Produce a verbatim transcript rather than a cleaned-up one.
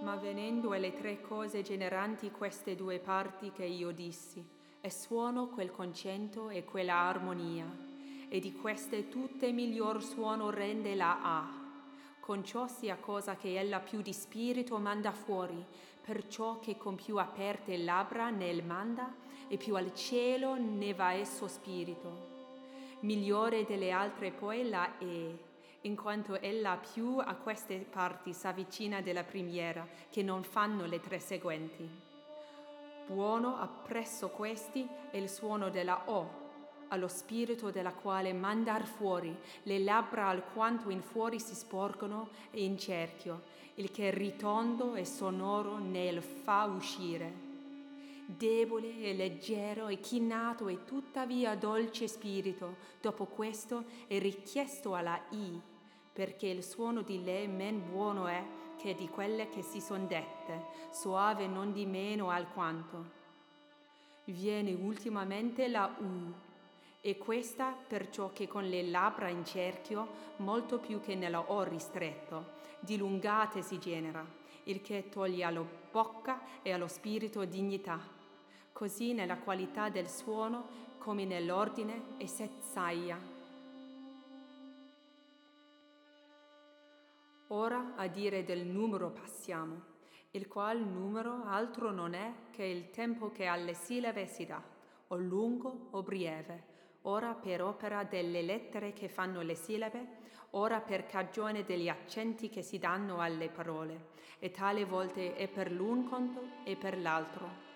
Ma venendo alle tre cose generanti queste due parti che io dissi, e suono quel concetto e quella armonia, e di queste tutte miglior suono rende la A, con ciò sia cosa che ella più di spirito manda fuori, perciò che con più aperte labbra nel manda, e più al cielo ne va esso spirito. Migliore delle altre poi la E, in quanto ella più a queste parti s'avvicina della primiera, che non fanno le tre seguenti. Buono appresso questi è il suono della O, allo spirito della quale mandar fuori le labbra alquanto in fuori si sporgono e in cerchio, il che ritondo e sonoro ne fa uscire. Debole e leggero e chinato e tuttavia dolce spirito, dopo questo è richiesto alla I, perché il suono di lei men buono è che di quelle che si son dette, soave non di meno alquanto. Viene ultimamente la U, e questa perciò che con le labbra in cerchio, molto più che nella O ristretto, dilungate si genera, il che toglie alla bocca e allo spirito dignità. Così nella qualità del suono come nell'ordine e sezzaia. Ora a dire del numero passiamo, il qual numero altro non è che il tempo che alle sillabe si dà, o lungo o breve, ora per opera delle lettere che fanno le sillabe, ora per cagione degli accenti che si danno alle parole, e tale volte è per l'un conto e per l'altro.